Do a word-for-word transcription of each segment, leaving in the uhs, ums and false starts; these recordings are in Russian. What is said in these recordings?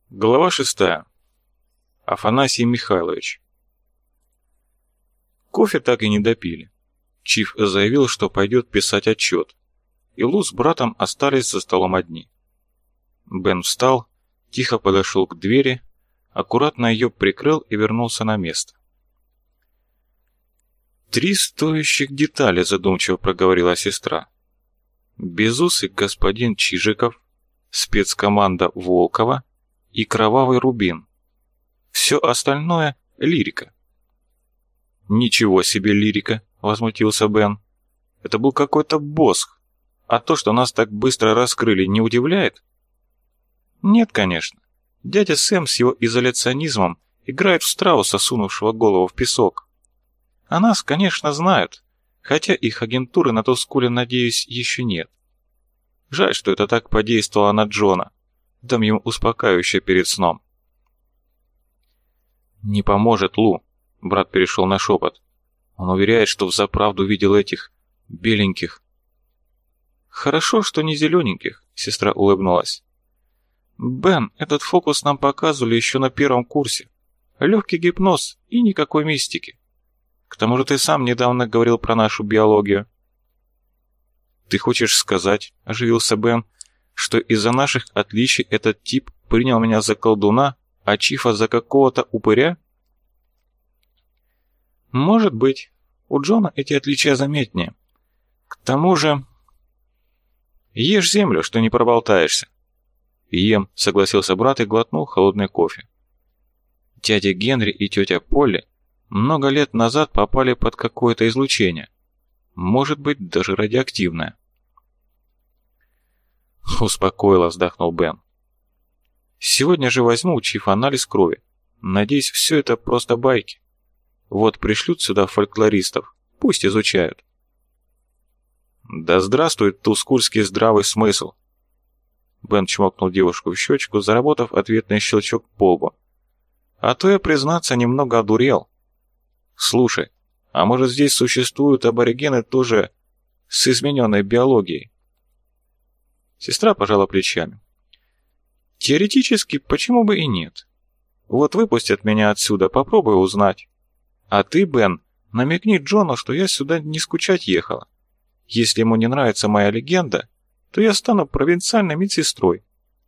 Глава шестая. Афанасий Михайлович. Кофе так и не допили. Чиф заявил, что пойдет писать отчет, и Лу с братом остались за столом одни. Бен встал, тихо подошел к двери, аккуратно ее прикрыл и вернулся на место. «Три стоящих детали», — задумчиво проговорила сестра. «Безусый господин Чижиков, спецкоманда Волкова и кровавый рубин. Все остальное — лирика». «Ничего себе лирика!» — возмутился Бен. «Это был какой-то босх. А то, что нас так быстро раскрыли, не удивляет?» «Нет, конечно. Дядя Сэм с его изоляционизмом играет в страуса, сунувшего голову в песок. А нас, конечно, знают, хотя их агентуры на Тускуле, надеюсь, еще нет. Жаль, что это так подействовало на Джона. Дам ему успокаивающее перед сном». «Не поможет, Лу», — брат перешел на шепот. «Он уверяет, что взаправду видел этих беленьких». «Хорошо, что не зелененьких», — сестра улыбнулась. «Бен, этот фокус нам показывали еще на первом курсе. Легкий гипноз и никакой мистики. К тому же ты сам недавно говорил про нашу биологию». «Ты хочешь сказать, — оживился Бен, — что из-за наших отличий этот тип принял меня за колдуна, а Чифа за какого-то упыря?» «Может быть. У Джона эти отличия заметнее. К тому же... Ешь землю, что не проболтаешься». «Ем», — согласился брат и глотнул холодный кофе. Дядя Генри и тетя Полли много лет назад попали под какое-то излучение. Может быть, даже радиоактивное. «Успокоило», — вздохнул Бен. «Сегодня же возьму у Чифа анализ крови. Надеюсь, все это просто байки. Вот пришлют сюда фольклористов, пусть изучают». «Да здравствует тускульский здравый смысл!» Бен чмокнул девушку в щечку, заработав ответный щелчок по лбу. «А то я, признаться, немного одурел. Слушай, а может здесь существуют аборигены тоже с измененной биологией?» Сестра пожала плечами. «Теоретически, почему бы и нет? Вот выпустят меня отсюда, попробуй узнать. А ты, Бен, намекни Джону, что я сюда не скучать ехала. Если ему не нравится моя легенда, то я стану провинциальной медсестрой».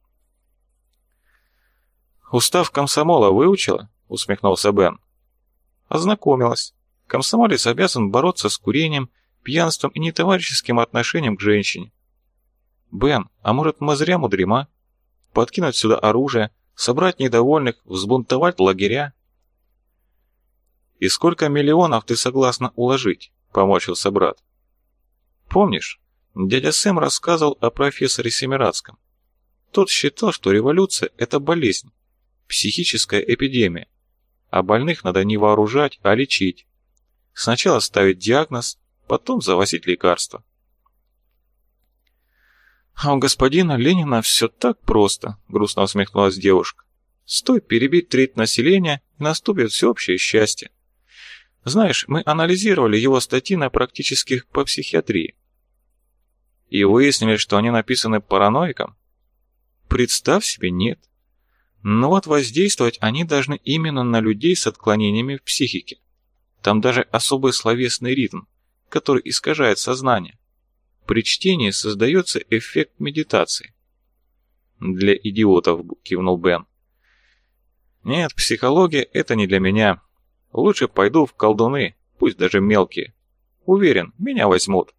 «Устав комсомола выучила?» — усмехнулся Бен. «Ознакомилась. Комсомолец обязан бороться с курением, пьянством и нетоварищеским отношением к женщине. Бен, а может мы зря мудрим, а? Подкинуть сюда оружие, собрать недовольных, взбунтовать лагеря?» «И сколько миллионов ты согласна уложить?» — поморщился брат. «Помнишь, дядя Сэм рассказывал о профессоре Семирадском. Тот считал, что революция – это болезнь, психическая эпидемия, а больных надо не вооружать, а лечить. Сначала ставить диагноз, потом завозить лекарства». «А у господина Ленина все так просто», — грустно усмехнулась девушка. «Стоит перебить треть населения, и наступит всеобщее счастье. Знаешь, мы анализировали его статьи на практических по психиатрии. И выяснили, что они написаны параноиком? Представь себе, нет. Но вот воздействовать они должны именно на людей с отклонениями в психике. Там даже особый словесный ритм, который искажает сознание. При чтении создается эффект медитации». «Для идиотов», — кивнул Бен. «Нет, психология — это не для меня. Лучше пойду в колдуны, пусть даже мелкие. Уверен, меня возьмут».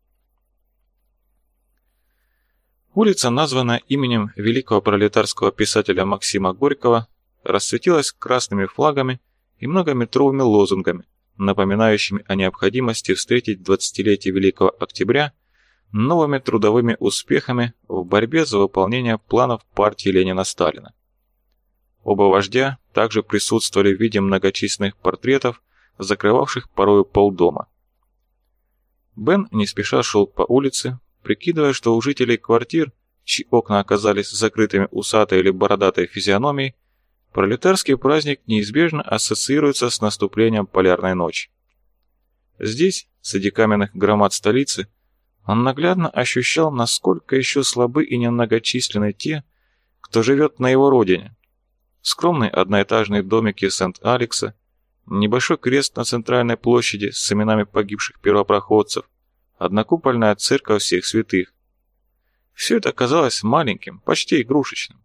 Улица, названная именем великого пролетарского писателя Максима Горького, расцветилась красными флагами и многометровыми лозунгами, напоминающими о необходимости встретить двадцатилетие Великого Октября новыми трудовыми успехами в борьбе за выполнение планов партии Ленина-Сталина. Оба вождя также присутствовали в виде многочисленных портретов, закрывавших порою полдома. Бен не спеша шел по улице, прикидывая, что у жителей квартир, чьи окна оказались закрытыми усатой или бородатой физиономией, пролетарский праздник неизбежно ассоциируется с наступлением полярной ночи. Здесь, среди каменных громад столицы, он наглядно ощущал, насколько еще слабы и немногочисленны те, кто живет на его родине. скромные одноэтажные домики Сент-Алекса, небольшой крест на центральной площади с именами погибших первопроходцев, однокупольная церковь всех святых. Все это казалось маленьким, почти игрушечным.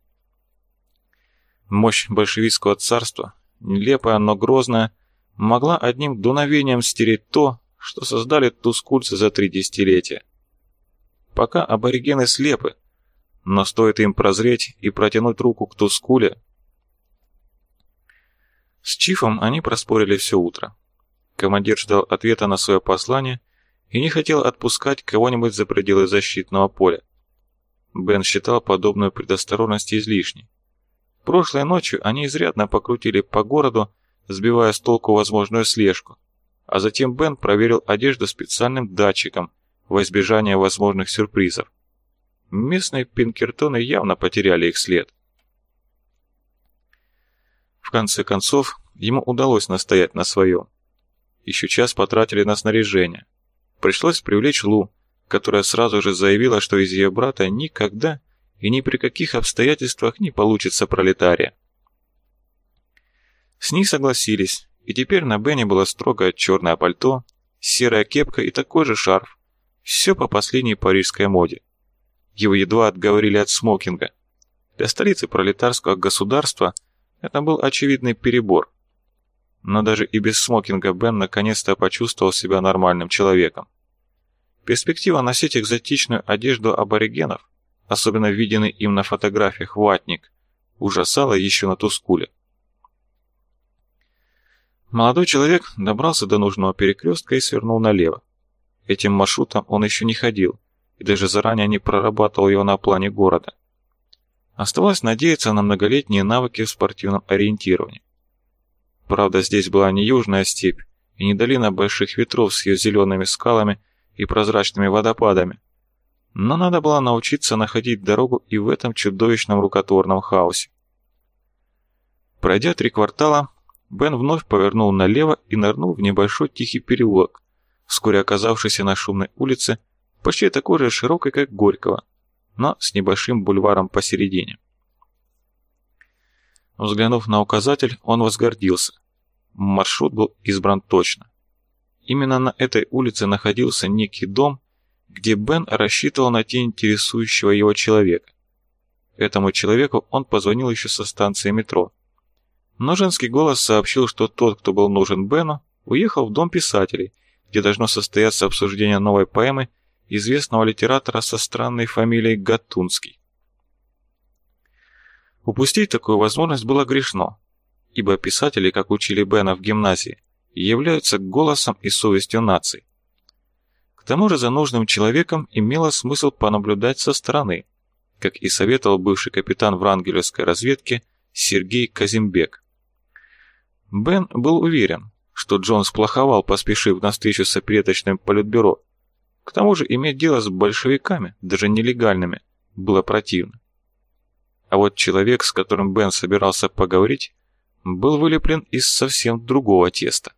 Мощь большевистского царства, нелепая, но грозная, могла одним дуновением стереть то, что создали тускульцы за три десятилетия. Пока аборигены слепы, но стоит им прозреть и протянуть руку к Тускуле. С Чифом они проспорили все утро. Командир ждал ответа на свое послание и не хотел отпускать кого-нибудь за пределы защитного поля. Бен считал подобную предосторожность излишней. Прошлой ночью они изрядно покрутили по городу, сбивая с толку возможную слежку, а затем Бен проверил одежду специальным датчиком во избежание возможных сюрпризов. Местные пинкертоны явно потеряли их след. В конце концов, ему удалось настоять на своем. Еще час потратили на снаряжение. Пришлось привлечь Лу, которая сразу же заявила, что из ее брата никогда и ни при каких обстоятельствах не получится пролетария. С ней согласились, и теперь на Бене было строгое черное пальто, серая кепка и такой же шарф. Все по последней парижской моде. Его едва отговорили от смокинга. Для столицы пролетарского государства это был очевидный перебор. Но даже и без смокинга Бен наконец-то почувствовал себя нормальным человеком. Перспектива носить экзотичную одежду аборигенов, особенно виденный им на фотографиях ватник, ужасала еще на Тускуле. Молодой человек добрался до нужного перекрестка и свернул налево. Этим маршрутом он еще не ходил, и даже заранее не прорабатывал его на плане города. Оставалось надеяться на многолетние навыки в спортивном ориентировании. Правда, здесь была не южная степь и не долина больших ветров с ее зелеными скалами и прозрачными водопадами, но надо было научиться находить дорогу и в этом чудовищном рукотворном хаосе. Пройдя три квартала, Бен вновь повернул налево и нырнул в небольшой тихий переулок, вскоре оказавшийся на шумной улице, почти такой же широкой, как Горького, но с небольшим бульваром посередине. Взглянув на указатель, он возгордился. Маршрут был избран точно. Именно на этой улице находился некий дом, где Бен рассчитывал найти интересующего его человека. Этому человеку он позвонил еще со станции метро. Но женский голос сообщил, что тот, кто был нужен Бену, уехал в дом писателей, где должно состояться обсуждение новой поэмы известного литератора со странной фамилией Гатунский. Упустить такую возможность было грешно, ибо писатели, как учили Бена в гимназии, являются голосом и совестью наций. К тому же за нужным человеком имело смысл понаблюдать со стороны, как и советовал бывший капитан врангелевской разведки Сергей Казимбек. Бен был уверен, что Джон сплоховал, поспешив на встречу с опереточным политбюро. К тому же иметь дело с большевиками, даже нелегальными, было противно. А вот человек, с которым Бен собирался поговорить, был вылеплен из совсем другого теста.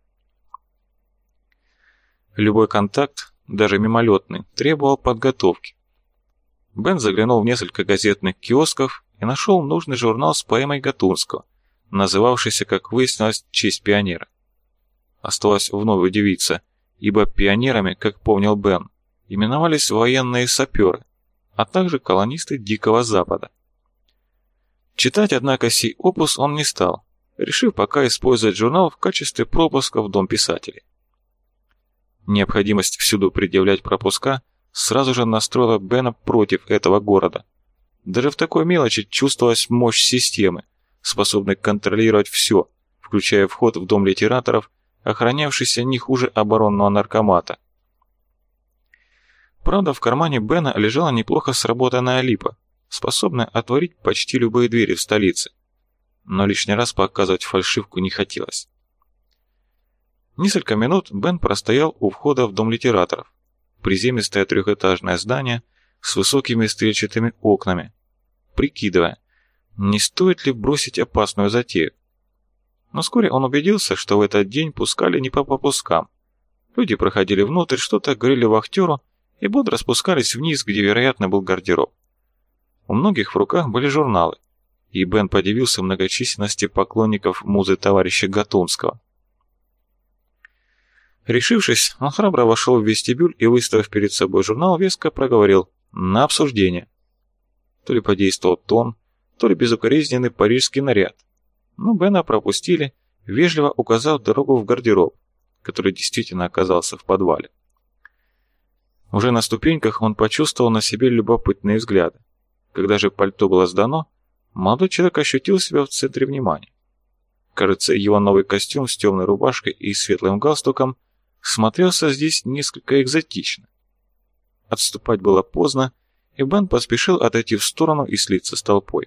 Любой контакт, даже мимолетный, требовал подготовки. Бен заглянул в несколько газетных киосков и нашел нужный журнал с поэмой Гатунского, называвшийся, как выяснилось, в честь пионера. Осталось вновь удивиться, ибо пионерами, как помнил Бен, именовались военные саперы, а также колонисты Дикого Запада. Читать, однако, сей опус он не стал, решив пока использовать журнал в качестве пропуска в дом писателей. Необходимость всюду предъявлять пропуска сразу же настроила Бена против этого города. Даже в такой мелочи чувствовалась мощь системы, способной контролировать все, включая вход в дом литераторов, охранявшийся не хуже оборонного наркомата. Правда, в кармане Бена лежала неплохо сработанная липа, способная отворить почти любые двери в столице. Но лишний раз показывать фальшивку не хотелось. Несколько минут Бен простоял у входа в дом литераторов. Приземистое трехэтажное здание с высокими стрельчатыми окнами, прикидывая, не стоит ли бросить опасную затею. Но вскоре он убедился, что в этот день пускали не по попускам. Люди проходили внутрь, что-то говорили вахтеру и бодро спускались вниз, где, вероятно, был гардероб. У многих в руках были журналы, и Бен подивился многочисленности поклонников музы товарища Гатунского. Решившись, он храбро вошел в вестибюль и, выставив перед собой журнал, веско проговорил «на обсуждение». То ли подействовал тон, то ли безукоризненный парижский наряд. Но Бена пропустили, вежливо указав дорогу в гардероб, который действительно оказался в подвале. Уже на ступеньках он почувствовал на себе любопытные взгляды. Когда же пальто было сдано, молодой человек ощутил себя в центре внимания. Кажется, его новый костюм с темной рубашкой и светлым галстуком смотрелся здесь несколько экзотично. Отступать было поздно, и Бен поспешил отойти в сторону и слиться с толпой.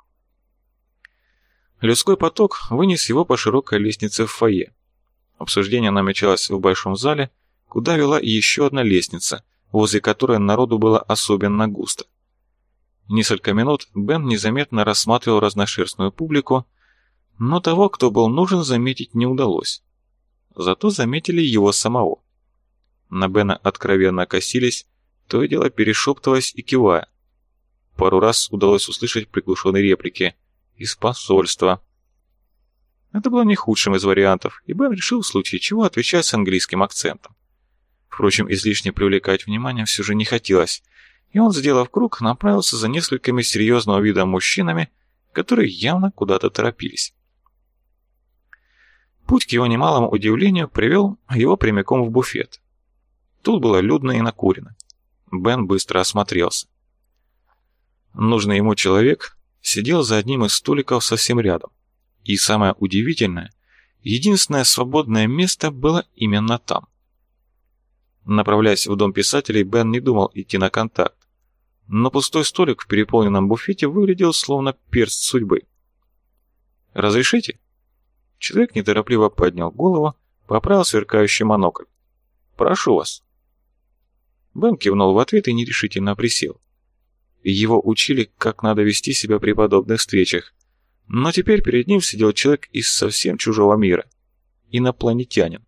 Людской поток вынес его по широкой лестнице в фойе. Обсуждение намечалось в большом зале, куда вела еще одна лестница, возле которой народу было особенно густо. Несколько минут Бен незаметно рассматривал разношерстную публику, но того, кто был нужен, заметить не удалось. Зато заметили его самого. На Бена откровенно косились, то и дело перешептываясь и кивая. Пару раз удалось услышать приглушенные реплики «из посольства». Это было не худшим из вариантов, и Бен решил в случае чего отвечать с английским акцентом. Впрочем, излишне привлекать внимание все же не хотелось, и он, сделав круг, направился за несколькими серьезного вида мужчинами, которые явно куда-то торопились. Путь, к его немалому удивлению, привел его прямиком в буфет. Тут было людно и накурено. Бен быстро осмотрелся. Нужный ему человек сидел за одним из столиков совсем рядом. И самое удивительное, единственное свободное место было именно там. Направляясь в дом писателей, Бен не думал идти на контакт, но пустой столик в переполненном буфете выглядел словно перст судьбы. «Разрешите?» Человек неторопливо поднял голову, поправил сверкающий монокль. «Прошу вас». Бен кивнул в ответ и нерешительно присел. Его учили, как надо вести себя при подобных встречах, но теперь перед ним сидел человек из совсем чужого мира. Инопланетянин.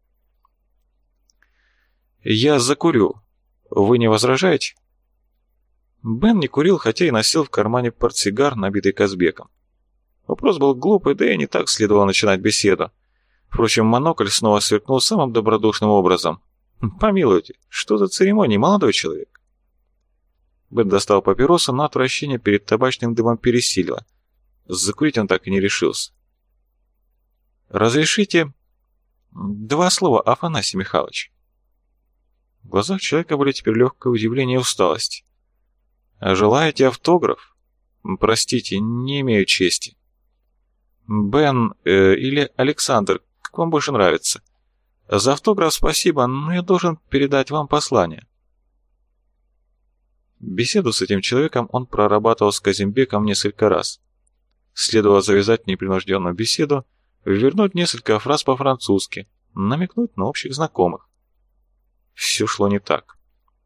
«Я закурю. Вы не возражаете?» Бен не курил, хотя и носил в кармане портсигар, набитый Казбеком. Вопрос был глупый, да и не так следовало начинать беседу. Впрочем, монокль снова сверкнул самым добродушным образом. «Помилуйте, что за церемония, молодой человек?» Бен достал папиросу, но отвращение перед табачным дымом пересилило. Закурить он так и не решился. «Разрешите...» «Два слова, Афанасий Михайлович». В глазах человека были теперь легкое удивление и усталость. «Желаете автограф?» «Простите, не имею чести». «Бен э, или Александр, как вам больше нравится. За автограф спасибо, но я должен передать вам послание». Беседу с этим человеком он прорабатывал с Казимбеком несколько раз. Следовало завязать непринужденную беседу, вернуть несколько фраз по-французски, намекнуть на общих знакомых. Все шло не так.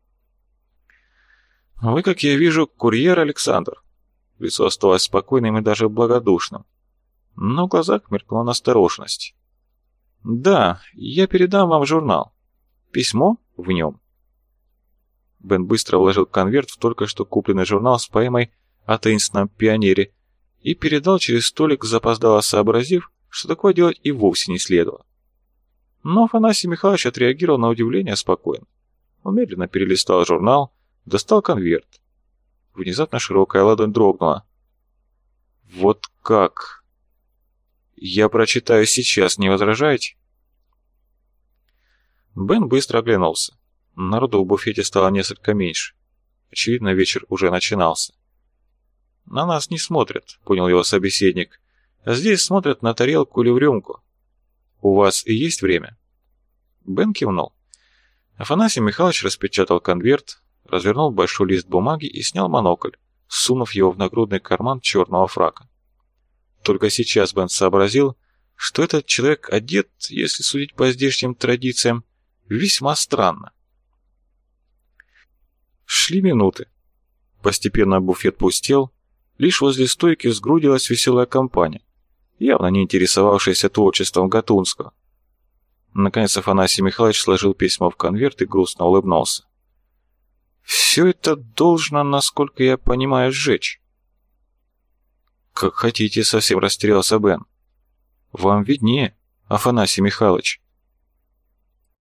«Вы, как я вижу, курьер, Александр». Лицо осталось спокойным и даже благодушным. Но в глазах мелькнула настороженность. «Да, я передам вам журнал. Письмо в нем». Бен быстро вложил конверт в только что купленный журнал с поэмой о таинственном пионере и передал через столик, запоздало сообразив, что такое делать и вовсе не следовало. Но Афанасий Михайлович отреагировал на удивление спокойно. Он медленно перелистал журнал, достал конверт. Внезапно широкая ладонь дрогнула. «Вот как? Я прочитаю сейчас, не возражаете?» Бен быстро оглянулся. Народу в буфете стало несколько меньше. Очевидно, вечер уже начинался. «На нас не смотрят», — понял его собеседник. «А здесь смотрят на тарелку или в рюмку. У вас и есть время?» Бен кивнул. Афанасий Михайлович распечатал конверт, развернул большой лист бумаги и снял монокль, сунув его в нагрудный карман черного фрака. Только сейчас Бен сообразил, что этот человек одет, если судить по здешним традициям, весьма странно. Шли минуты. Постепенно буфет пустел, лишь возле стойки сгрудилась веселая компания, явно не интересовавшаяся творчеством Гатунского. Наконец Афанасий Михайлович сложил письмо в конверт и грустно улыбнулся. «Все это должно, насколько я понимаю, сжечь». «Как хотите», — совсем растерялся Бен. «Вам виднее, Афанасий Михайлович».